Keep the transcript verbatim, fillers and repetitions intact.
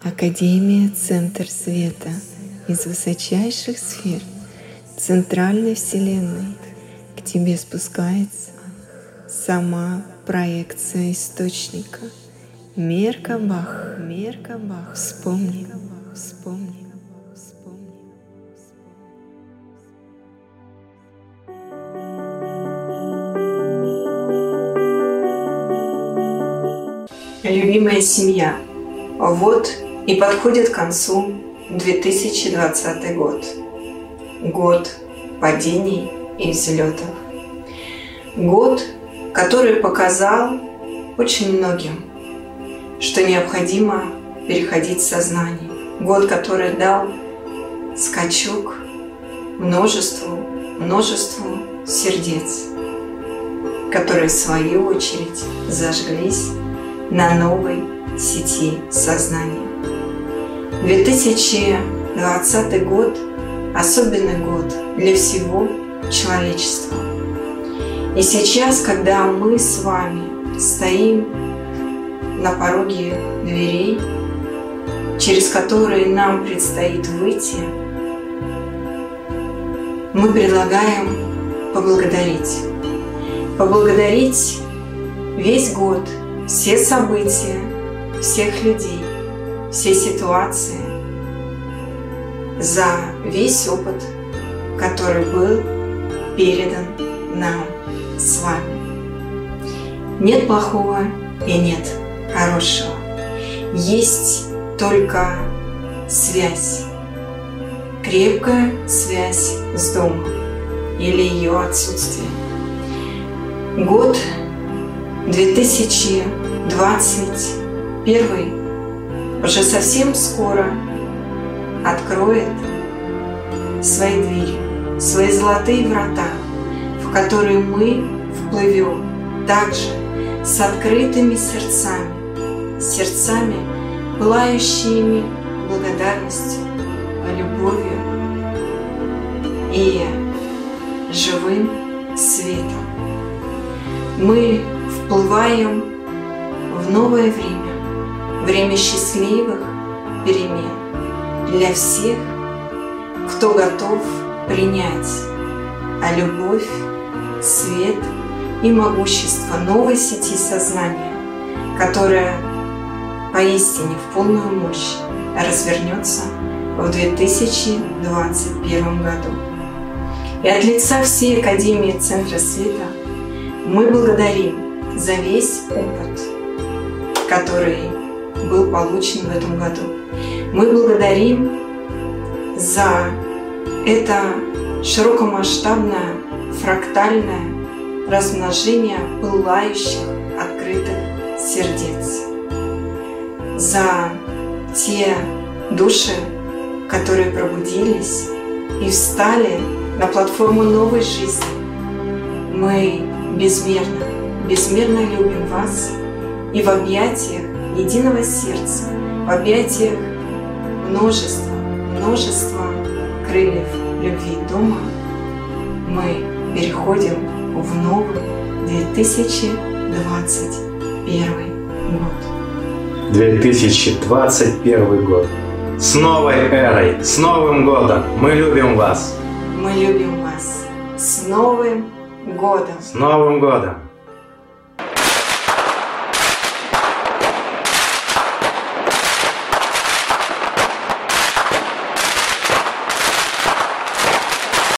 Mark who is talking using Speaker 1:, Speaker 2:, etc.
Speaker 1: Академия Центр Света из высочайших сфер Центральной Вселенной к тебе спускается сама проекция Источника. Меркабах, Меркабах, вспомни, вспомни.
Speaker 2: Любимая семья, вот и подходит к концу две тысячи двадцатый год. Год падений и взлетов. Год, который показал очень многим, что необходимо переходить в сознание. Год, который дал скачок множеству, множеству сердец, которые в свою очередь зажглись на новой сети сознания. две тысячи двадцатый год – особенный год для всего человечества. И сейчас, когда мы с вами стоим на пороге дверей, через которые нам предстоит выйти, мы предлагаем поблагодарить. Поблагодарить весь год, все события, всех людей, все ситуации за весь опыт, который был передан нам с вами. Нет плохого и нет хорошего. Есть только связь, крепкая связь с домом или ее отсутствие. Год две тысячи двадцать первый уже совсем скоро откроет свои двери, свои золотые врата, в которые мы вплывем также с открытыми сердцами, сердцами, пылающими благодарностью, любовью и живым светом. Мы вплываем в новое время, время счастливых перемен для всех, кто готов принять а любовь, свет и могущество новой сети сознания, которая поистине в полную мощь развернется в две тысячи двадцать первом году. И от лица всей Академии Центра Света мы благодарим за весь опыт, который был получен в этом году. Мы благодарим за это широкомасштабное фрактальное размножение пылающих открытых сердец, за те души, которые пробудились и встали на платформу новой жизни. Мы безмерно, безмерно любим вас и в объятиях единого сердца, в объятиях множества, множества крыльев любви дома мы переходим в новый две тысячи двадцать первый год.
Speaker 3: две тысячи двадцать первый год. С новой эрой, с Новым годом! Мы любим вас!
Speaker 2: Мы любим вас! С Новым годом!
Speaker 3: С Новым годом!